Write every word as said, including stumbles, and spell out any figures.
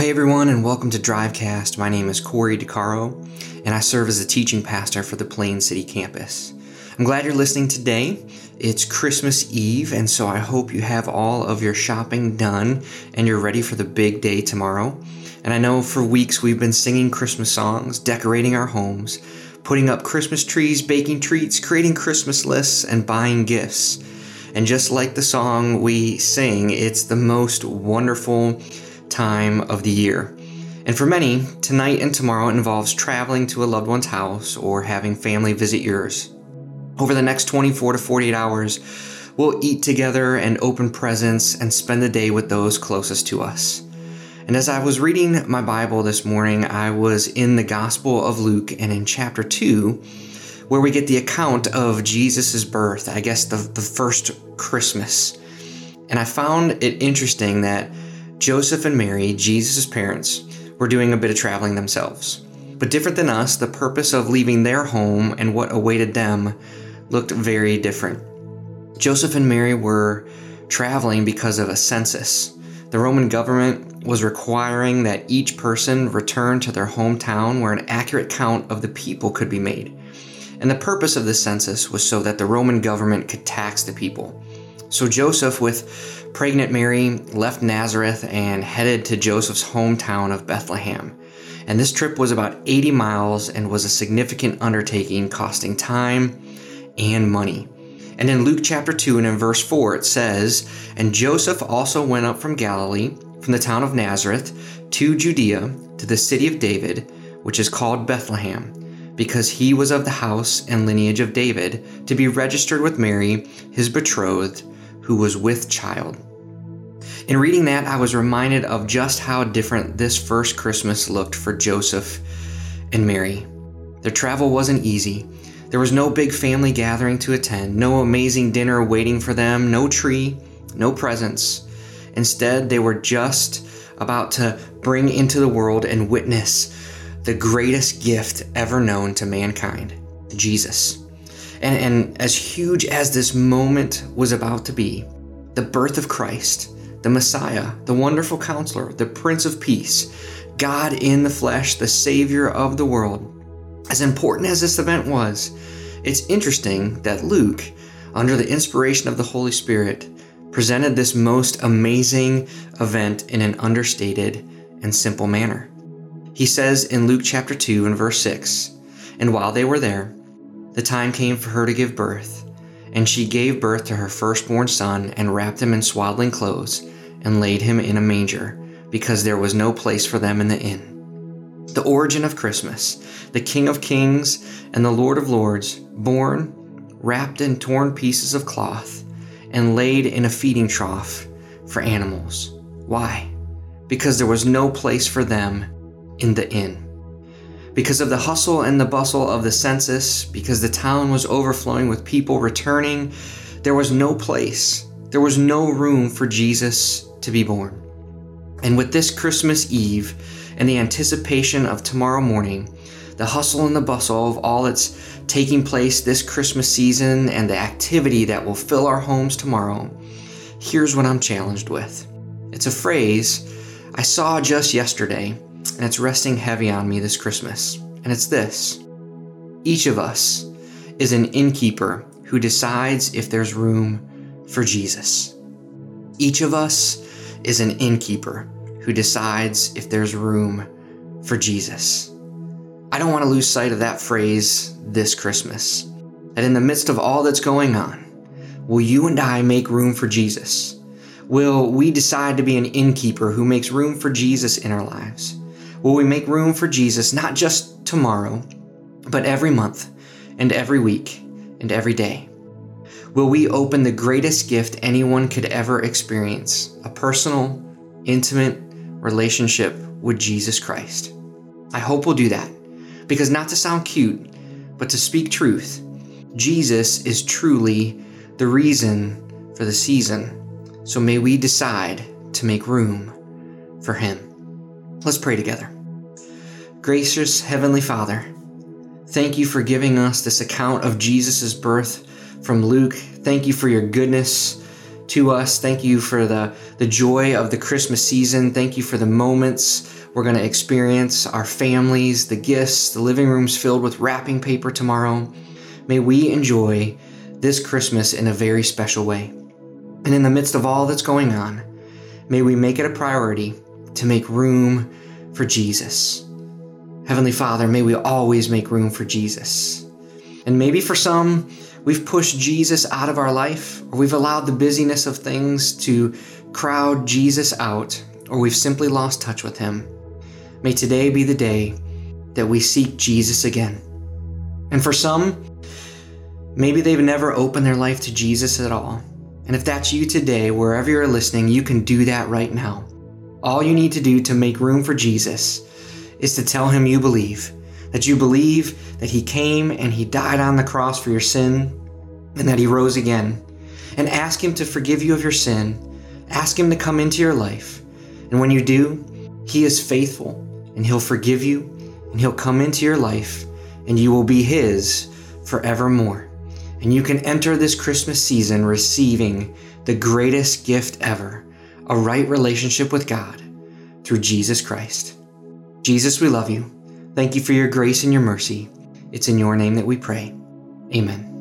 Well, hey everyone, and welcome to Drivecast. My name is Corey DeCaro, and I serve as a teaching pastor for the Plain City campus. I'm glad you're listening today. It's Christmas Eve, and so I hope you have all of your shopping done and you're ready for the big day tomorrow. And I know for weeks we've been singing Christmas songs, decorating our homes, putting up Christmas trees, baking treats, creating Christmas lists, and buying gifts. And just like the song we sing, it's the most wonderful time of the year. And for many, tonight and tomorrow involves traveling to a loved one's house or having family visit yours. Over the next twenty-four to forty-eight hours, we'll eat together and open presents and spend the day with those closest to us. And as I was reading my Bible this morning, I was in the Gospel of Luke and in chapter two, where we get the account of Jesus' birth, I guess the, the first Christmas. And I found it interesting that Joseph and Mary, Jesus' parents, were doing a bit of traveling themselves. But different than us, the purpose of leaving their home and what awaited them looked very different. Joseph and Mary were traveling because of a census. The Roman government was requiring that each person return to their hometown where an accurate count of the people could be made. And the purpose of the census was so that the Roman government could tax the people. So Joseph, with pregnant Mary, left Nazareth and headed to Joseph's hometown of Bethlehem. And this trip was about eighty miles and was a significant undertaking, costing time and money. And in Luke chapter two and in verse four, it says, "And Joseph also went up from Galilee, from the town of Nazareth, to Judea, to the city of David, which is called Bethlehem, because he was of the house and lineage of David, to be registered with Mary, his betrothed, who was with child." In reading that, I was reminded of just how different this first Christmas looked for Joseph and Mary. Their travel wasn't easy. There was no big family gathering to attend, no amazing dinner waiting for them, no tree, no presents. Instead, they were just about to bring into the world and witness the greatest gift ever known to mankind, Jesus. And, and as huge as this moment was about to be, the birth of Christ, the Messiah, the wonderful counselor, the Prince of Peace, God in the flesh, the Savior of the world. As important as this event was, it's interesting that Luke, under the inspiration of the Holy Spirit, presented this most amazing event in an understated and simple manner. He says in Luke chapter two and verse six, "And while they were there, the time came for her to give birth, and she gave birth to her firstborn son and wrapped him in swaddling clothes and laid him in a manger, because there was no place for them in the inn." The origin of Christmas, the King of Kings and the Lord of Lords, born, wrapped in torn pieces of cloth, and laid in a feeding trough for animals. Why? Because there was no place for them in the inn. Because of the hustle and the bustle of the census, because the town was overflowing with people returning, there was no place, there was no room for Jesus to be born. And with this Christmas Eve and the anticipation of tomorrow morning, the hustle and the bustle of all that's taking place this Christmas season and the activity that will fill our homes tomorrow, here's what I'm challenged with. It's a phrase I saw just yesterday, and it's resting heavy on me this Christmas. And it's this: each of us is an innkeeper who decides if there's room for Jesus. Each of us is an innkeeper who decides if there's room for Jesus. I don't want to lose sight of that phrase this Christmas. That in the midst of all that's going on, will you and I make room for Jesus? Will we decide to be an innkeeper who makes room for Jesus in our lives? Will we make room for Jesus not just tomorrow, but every month and every week and every day? Will we open the greatest gift anyone could ever experience, a personal, intimate relationship with Jesus Christ? I hope we'll do that, because not to sound cute, but to speak truth, Jesus is truly the reason for the season. So may we decide to make room for him. Let's pray together. Gracious Heavenly Father, thank you for giving us this account of Jesus' birth from Luke. Thank you for your goodness, to us. Thank you for the, the joy of the Christmas season. Thank you for the moments we're going to experience, our families, the gifts, the living rooms filled with wrapping paper tomorrow. May we enjoy this Christmas in a very special way. And in the midst of all that's going on, may we make it a priority to make room for Jesus. Heavenly Father, may we always make room for Jesus. And maybe for some, we've pushed Jesus out of our life, or we've allowed the busyness of things to crowd Jesus out, or we've simply lost touch with him. May today be the day that we seek Jesus again. And for some, maybe they've never opened their life to Jesus at all. And if that's you today, wherever you're listening, you can do that right now. All you need to do to make room for Jesus is to tell him you believe, that you believe that he came and he died on the cross for your sin and that he rose again. And ask him to forgive you of your sin. Ask him to come into your life. And when you do, he is faithful and he'll forgive you and he'll come into your life and you will be his forevermore. And you can enter this Christmas season receiving the greatest gift ever, a right relationship with God through Jesus Christ. Jesus, we love you. Thank you for your grace and your mercy. It's in your name that we pray. Amen.